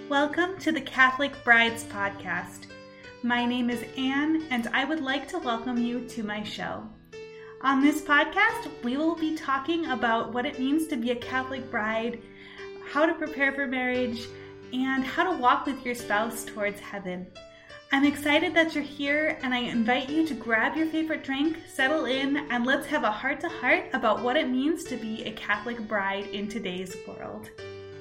Welcome to the Catholic Brides Podcast. My name is Anne, and I would like to welcome you to my show. On this podcast, we will be talking about what it means to be a Catholic bride, how to prepare for marriage, and how to walk with your spouse towards heaven. I'm excited that you're here, and I invite you to grab your favorite drink, settle in, and let's have a heart-to-heart about what it means to be a Catholic bride in today's world.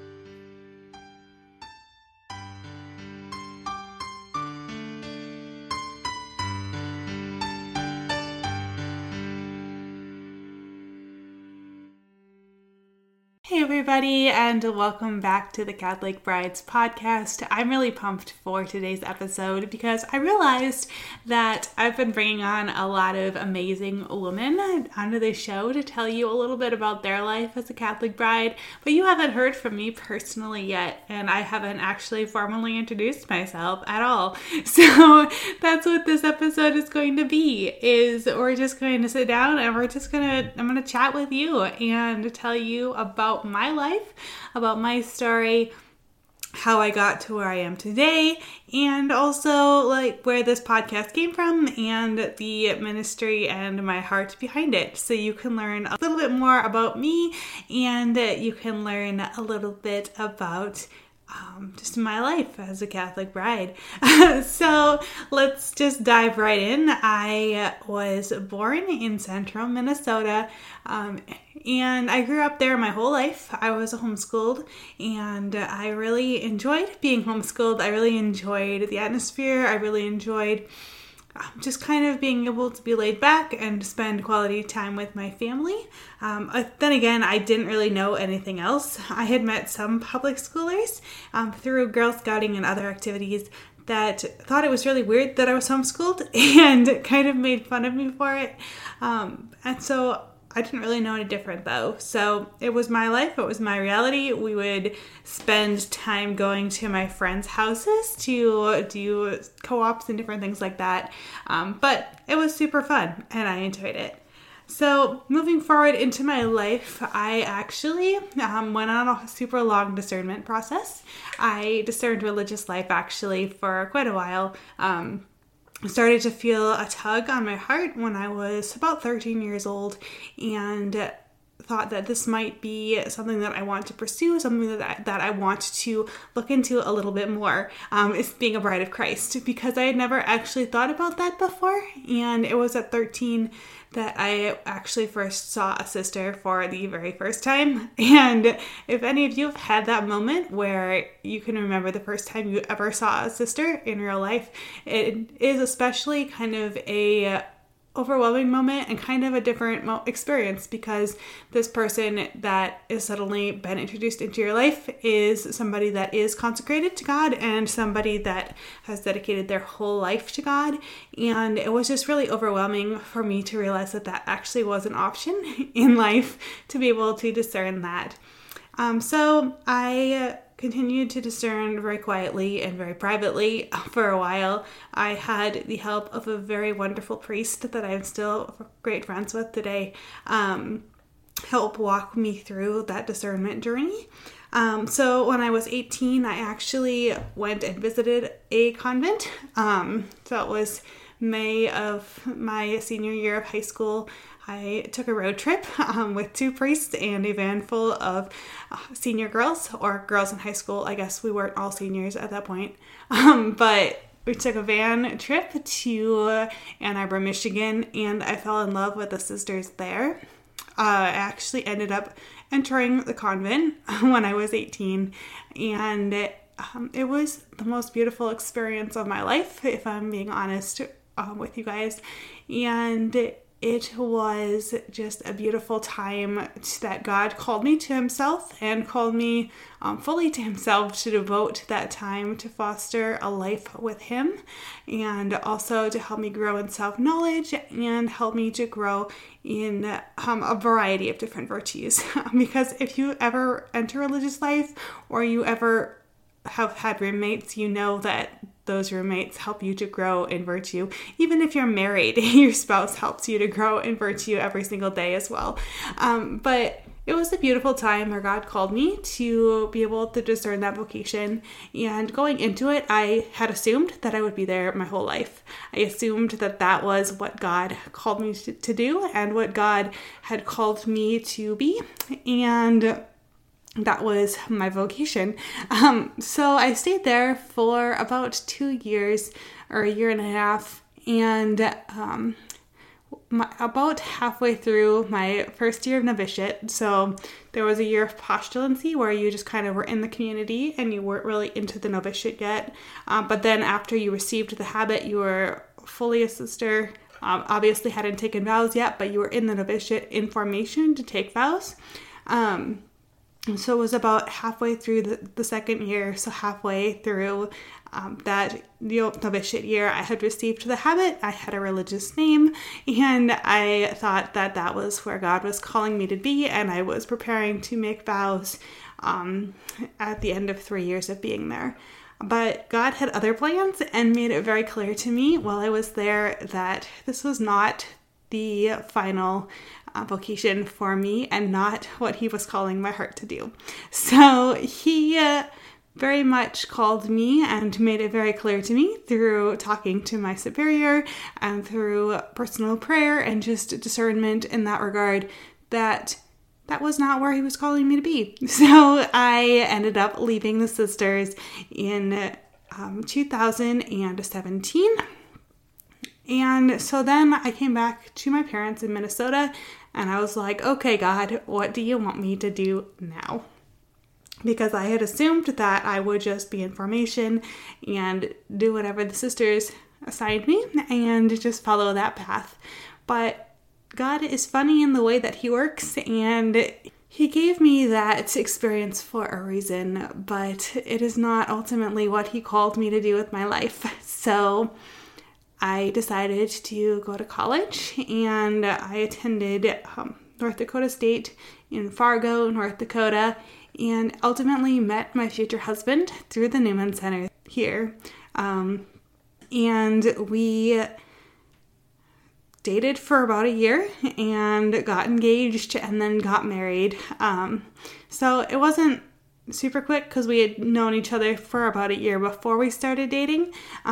Hey everybody, and welcome back to the Catholic Brides Podcast. I'm really pumped for today's episode because I realized that I've been bringing on a lot of amazing women onto the show to tell you a little bit about their life as a Catholic bride, but you haven't heard from me personally yet, and I haven't actually formally introduced myself at all. So that's what this episode is going to be, is we're just going to sit down and I'm going to chat with you and tell you about my life, about my story, how I got to where I am today, and also like where this podcast came from and the ministry and my heart behind it. So you can learn a little bit more about me, and you can learn a little bit about just my life as a Catholic bride. So let's just dive right in. I was born in central Minnesota, and I grew up there my whole life. I was homeschooled, and I really enjoyed being homeschooled. I really enjoyed the atmosphere. I really enjoyed just kind of being able to be laid back and spend quality time with my family. Then again, I didn't really know anything else. I had met some public schoolers through Girl Scouting and other activities that thought it was really weird that I was homeschooled and kind of made fun of me for it. And so I didn't really know any different though. So it was my life. It was my reality. We would spend time going to my friends' houses to do co-ops and different things like that. But it was super fun and I enjoyed it. So moving forward into my life, I actually went on a super long discernment process. I discerned religious life actually for quite a while. I started to feel a tug on my heart when I was about 13 years old and thought that this might be something that I want to pursue, something that I want to look into a little bit more, is being a bride of Christ, because I had never actually thought about that before. And it was at 13 that I actually first saw a sister for the very first time. And if any of you have had that moment where you can remember the first time you ever saw a sister in real life, it is especially kind of a overwhelming moment and kind of a different experience, because this person that is suddenly been introduced into your life is somebody that is consecrated to God and somebody that has dedicated their whole life to God. And it was just really overwhelming for me to realize that that actually was an option in life, to be able to discern that. So I continued to discern very quietly and very privately for a while. I had the help of a very wonderful priest that I'm still great friends with today, help walk me through that discernment journey. So when I was 18, I actually went and visited a convent. So it was May of my senior year of high school. I took a road trip with two priests and a van full of senior girls, or girls in high school. I guess we weren't all seniors at that point. But we took a van trip to Ann Arbor, Michigan, and I fell in love with the sisters there. I actually ended up entering the convent when I was 18, and it was the most beautiful experience of my life, if I'm being honest with you guys. And it was just a beautiful time that God called me to himself and called me fully to himself, to devote that time to foster a life with him, and also to help me grow in self-knowledge and help me to grow in a variety of different virtues. Because if you ever enter religious life, or you ever have had roommates, you know that those roommates help you to grow in virtue. Even if you're married, your spouse helps you to grow in virtue every single day as well. But it was a beautiful time where God called me to be able to discern that vocation. And going into it, I had assumed that I would be there my whole life. I assumed that that was what God called me to do and what God had called me to be. And that was my vocation. So I stayed there for about 2 years or a year and a half. And about halfway through my first year of novitiate, so there was a year of postulancy where you just kind of were in the community and you weren't really into the novitiate yet. But then after you received the habit, you were fully a sister. Obviously hadn't taken vows yet, but you were in the novitiate in formation to take vows. So it was about halfway through the second year, so halfway through that novitiate year, I had received the habit, I had a religious name, and I thought that that was where God was calling me to be, and I was preparing to make vows at the end of 3 years of being there. But God had other plans and made it very clear to me while I was there that this was not the final vocation for me and not what he was calling my heart to do. So he very much called me and made it very clear to me through talking to my superior and through personal prayer and just discernment in that regard that that was not where he was calling me to be. So I ended up leaving the sisters in 2017. And so then I came back to my parents in Minnesota and I was like, okay, God, what do you want me to do now? Because I had assumed that I would just be in formation and do whatever the sisters assigned me and just follow that path. But God is funny in the way that he works, and he gave me that experience for a reason, but it is not ultimately what he called me to do with my life. So I decided to go to college, and I attended North Dakota State in Fargo, North Dakota, and ultimately met my future husband through the Newman Center here. And we dated for about a year and got engaged and then got married. So it wasn't super quick because we had known each other for about a year before we started dating.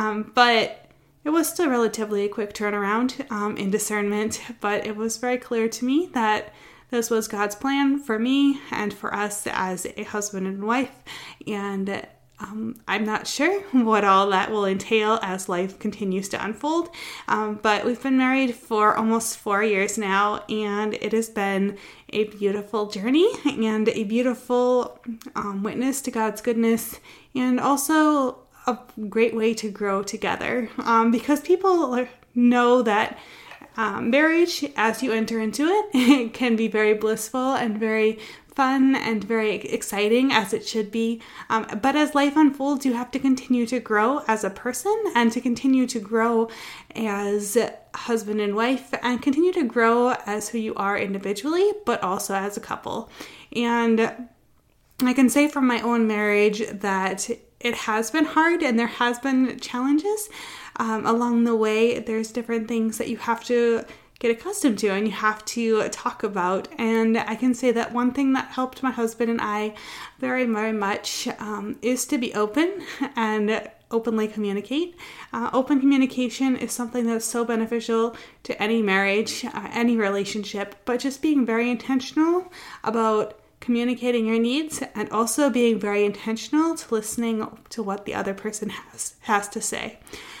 But it was still relatively a quick turnaround in discernment. But it was very clear to me that this was God's plan for me and for us as a husband and wife. And I'm not sure what all that will entail as life continues to unfold, but we've been married for almost 4 years now, and it has been a beautiful journey and a beautiful witness to God's goodness, and also a great way to grow together, because people know that marriage, as you enter into it can be very blissful and very fun and very exciting, as it should be. But as life unfolds, you have to continue to grow as a person and to continue to grow as husband and wife and continue to grow as who you are individually, but also as a couple. And I can say from my own marriage that it has been hard and there has been challenges along the way. There's different things that you have to get accustomed to and you have to talk about. And I can say that one thing that helped my husband and I very, very much is to be open and openly communicate. Open communication is something that's so beneficial to any marriage, any relationship, but just being very intentional about communicating your needs and also being very intentional to listening to what the other person has to say.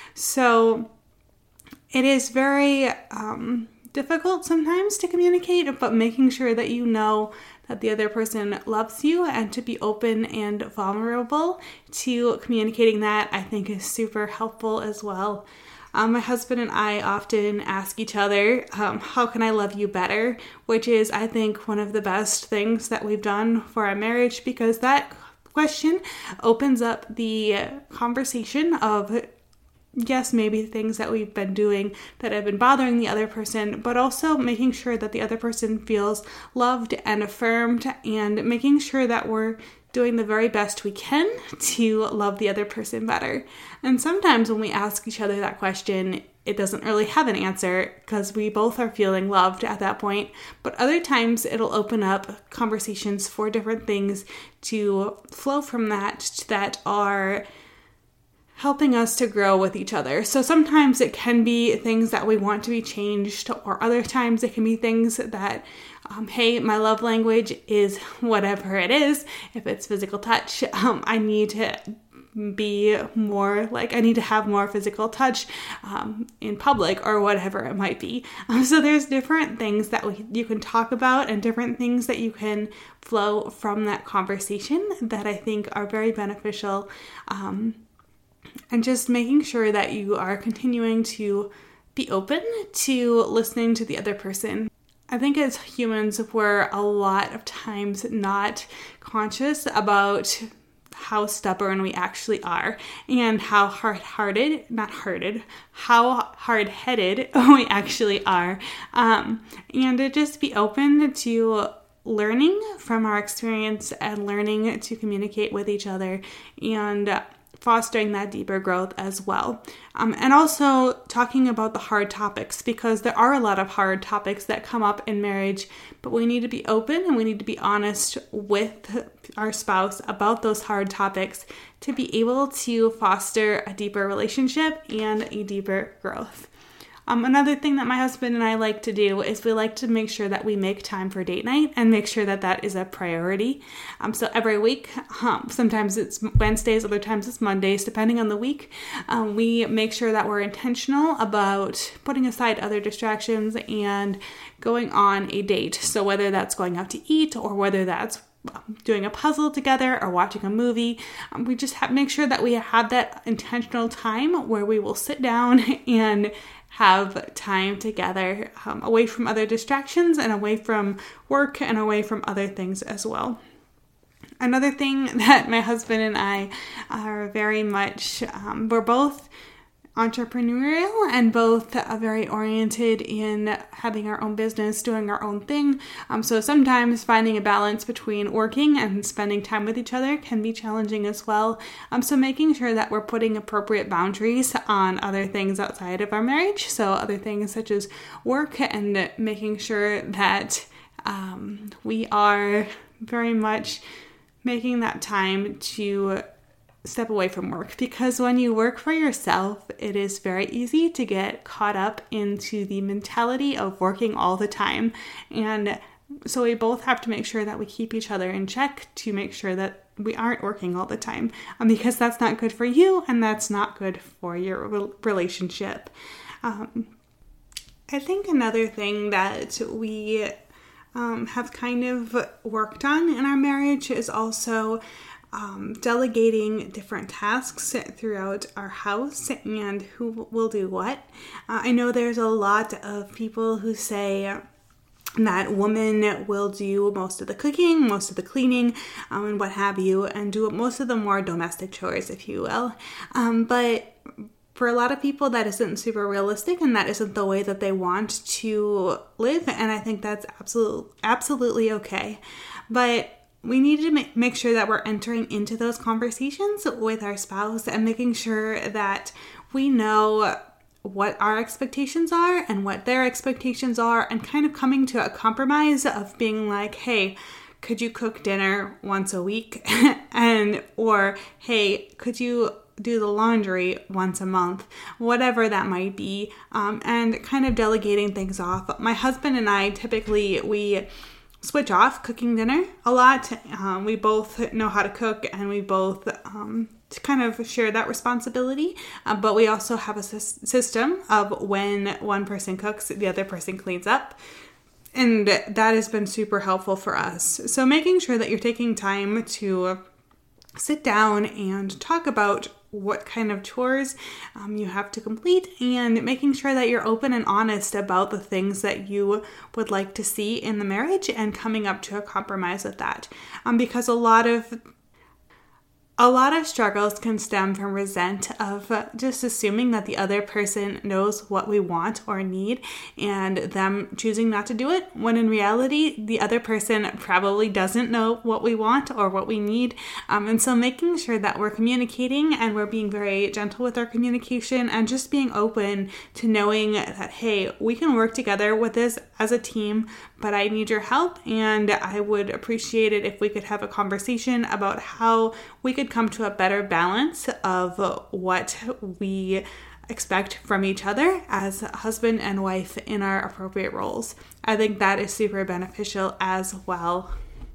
So it is very difficult sometimes to communicate, but making sure that you know that the other person loves you and to be open and vulnerable to communicating that, I think is super helpful as well. My husband and I often ask each other, how can I love you better? Which is, I think, one of the best things that we've done for our marriage, because that question opens up the conversation of, yes, maybe things that we've been doing that have been bothering the other person, but also making sure that the other person feels loved and affirmed and making sure that we're doing the very best we can to love the other person better. And sometimes when we ask each other that question, it doesn't really have an answer because we both are feeling loved at that point. But other times it'll open up conversations for different things to flow from that are helping us to grow with each other. So sometimes it can be things that we want to be changed, or other times it can be things that, hey, my love language is whatever it is. If it's physical touch, I need to have more physical touch in public, or whatever it might be. So there's different things that you can talk about, and different things that you can flow from that conversation that I think are very beneficial. And just making sure that you are continuing to be open to listening to the other person. I think as humans, we're a lot of times not conscious about how stubborn we actually are, and how hard-headed we actually are. And to just be open to learning from our experience and learning to communicate with each other, and fostering that deeper growth as well. And also talking about the hard topics, because there are a lot of hard topics that come up in marriage, but we need to be open and we need to be honest with our spouse about those hard topics to be able to foster a deeper relationship and a deeper growth. Another thing that my husband and I like to do is we like to make sure that we make time for date night and make sure that that is a priority. So every week, sometimes it's Wednesdays, other times it's Mondays, depending on the week, we make sure that we're intentional about putting aside other distractions and going on a date. So whether that's going out to eat, or whether that's doing a puzzle together or watching a movie, we just make sure that we have that intentional time where we will sit down and have time together, away from other distractions and away from work and away from other things as well. Another thing that my husband and I are very much, we're both entrepreneurial and both very oriented in having our own business, doing our own thing. So sometimes finding a balance between working and spending time with each other can be challenging as well. So making sure that we're putting appropriate boundaries on other things outside of our marriage. So other things such as work, and making sure that we are very much making that time to step away from work, because when you work for yourself, it is very easy to get caught up into the mentality of working all the time. And so we both have to make sure that we keep each other in check to make sure that we aren't working all the time, because that's not good for you and that's not good for your relationship. I think another thing that we have kind of worked on in our marriage is also delegating different tasks throughout our house and who will do what. I know there's a lot of people who say that women will do most of the cooking, most of the cleaning, and what have you, and do most of the more domestic chores, if you will. But for a lot of people, that isn't super realistic, and that isn't the way that they want to live, and I think that's absolutely okay. But we need to make sure that we're entering into those conversations with our spouse and making sure that we know what our expectations are and what their expectations are, and kind of coming to a compromise of being like, hey, could you cook dinner once a week? Or, hey, could you do the laundry once a month? Whatever that might be, and kind of delegating things off. My husband and I, typically, we switch off cooking dinner a lot. We both know how to cook, and we both kind of share that responsibility. But we also have a system of when one person cooks, the other person cleans up. And that has been super helpful for us. So making sure that you're taking time to sit down and talk about what kind of chores you have to complete, and making sure that you're open and honest about the things that you would like to see in the marriage, and coming up to a compromise with that. Because a lot of A lot of struggles can stem from resent of just assuming that the other person knows what we want or need and them choosing not to do it, when in reality, the other person probably doesn't know what we want or what we need. And so making sure that we're communicating and we're being very gentle with our communication and just being open to knowing that, hey, we can work together with this as a team, but I need your help, and I would appreciate it if we could have a conversation about how we could come to a better balance of what we expect from each other as husband and wife in our appropriate roles. I think that is super beneficial as well.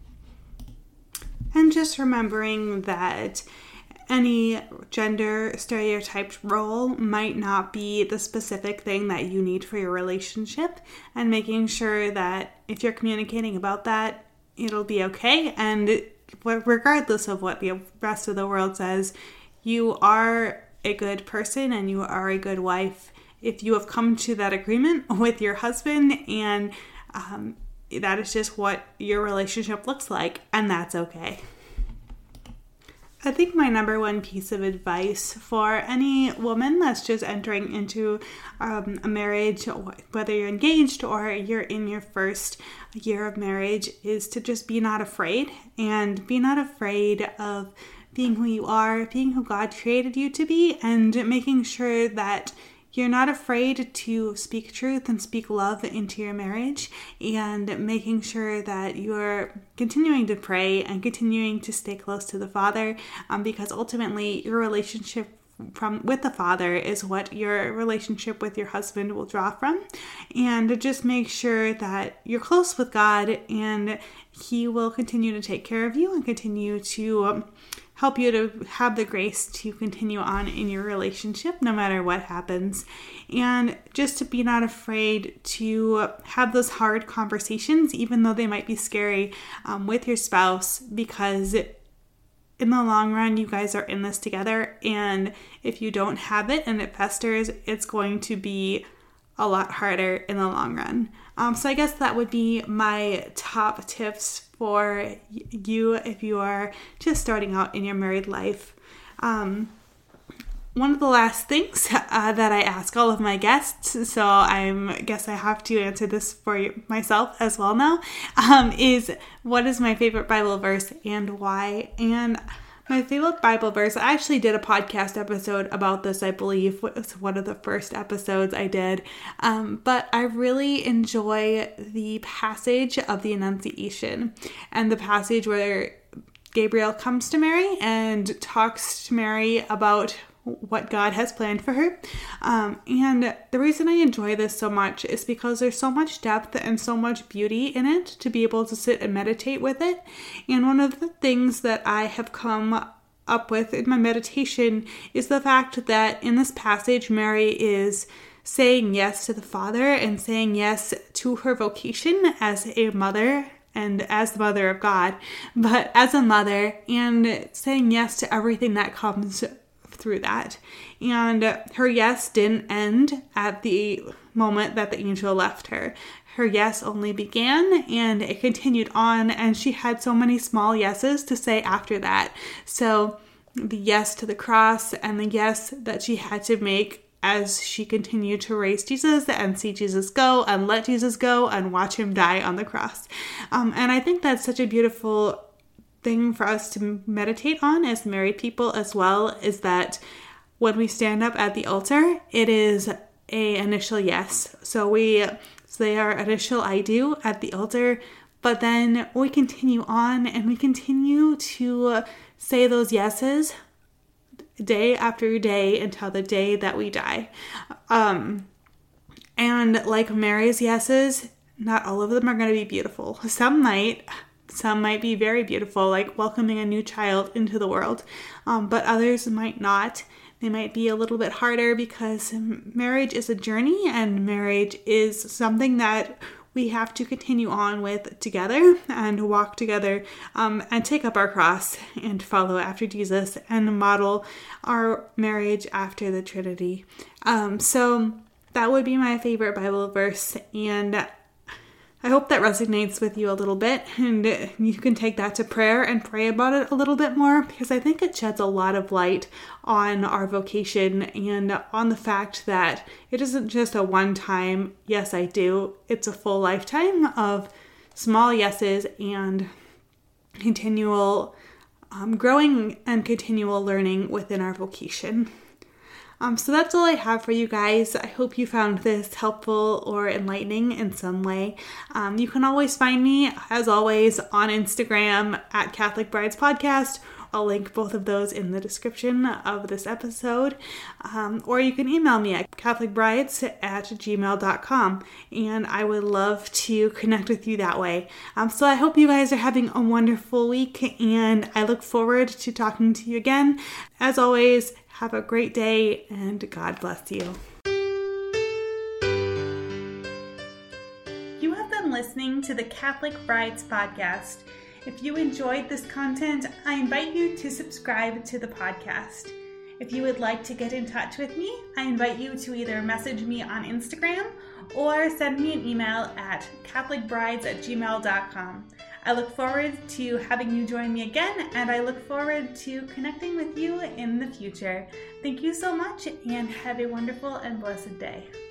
And just remembering that any gender stereotyped role might not be the specific thing that you need for your relationship, and making sure that if you're communicating about that, it'll be okay. And regardless of what the rest of the world says, you are a good person and you are a good wife if you have come to that agreement with your husband, and that is just what your relationship looks like, and that's okay. I think my number one piece of advice for any woman that's just entering into a marriage, whether you're engaged or you're in your first year of marriage, is to just be not afraid, and be not afraid of being who you are, being who God created you to be, and making sure that you're not afraid to speak truth and speak love into your marriage, and making sure that you're continuing to pray and continuing to stay close to the Father, because ultimately your relationship with the Father is what your relationship with your husband will draw from. And just make sure that you're close with God, and He will continue to take care of you and continue to help you to have the grace to continue on in your relationship no matter what happens. And just to be not afraid to have those hard conversations, even though they might be scary, with your spouse, because in the long run, you guys are in this together, and if you don't have it and it festers, it's going to be a lot harder in the long run. So I guess that would be my top tips for you if you are just starting out in your married life. One of the last things that I ask all of my guests, so I guess I have to answer this for myself as well now, is what is my favorite Bible verse and why? And my favorite Bible verse, I actually did a podcast episode about this, I believe. It was one of the first episodes I did. But I really enjoy the passage of the Annunciation, and the passage where Gabriel comes to Mary and talks to Mary about what God has planned for her. And the reason I enjoy this so much is because there's so much depth and so much beauty in it to be able to sit and meditate with it. And one of the things that I have come up with in my meditation is the fact that in this passage, Mary is saying yes to the Father and saying yes to her vocation as a mother and as the mother of God, but as a mother, and saying yes to everything that comes through that. And her yes didn't end at the moment that the angel left her. Her yes only began, and it continued on, and she had so many small yeses to say after that. So the yes to the cross, and the yes that she had to make as she continued to raise Jesus and see Jesus go and let Jesus go and watch him die on the cross. And I think that's such a beautiful thing for us to meditate on as married people as well, is that when we stand up at the altar, it is a initial yes. So we say our initial I do at the altar, but then we continue on and we continue to say those yeses day after day until the day that we die. And like Mary's yeses, not all of them are going to be beautiful. Some might be very beautiful, like welcoming a new child into the world, but others might not. They might be a little bit harder because marriage is a journey, and marriage is something that we have to continue on with together and walk together, and take up our cross and follow after Jesus and model our marriage after the Trinity. So that would be my favorite Bible verse, and I hope that resonates with you a little bit, and you can take that to prayer and pray about it a little bit more, because I think it sheds a lot of light on our vocation and on the fact that it isn't just a one-time, yes, I do. It's a full lifetime of small yeses and continual growing and continual learning within our vocation. So that's all I have for you guys. I hope you found this helpful or enlightening in some way. You can always find me, as always, on Instagram at Catholic Brides Podcast. I'll link both of those in the description of this episode. Or you can email me at catholicbrides@gmail.com, and I would love to connect with you that way. So I hope you guys are having a wonderful week, and I look forward to talking to you again. As always, have a great day, and God bless you. You have been listening to the Catholic Brides Podcast. If you enjoyed this content, I invite you to subscribe to the podcast. If you would like to get in touch with me, I invite you to either message me on Instagram or send me an email at catholicbrides@gmail.com. I look forward to having you join me again, and I look forward to connecting with you in the future. Thank you so much, and have a wonderful and blessed day.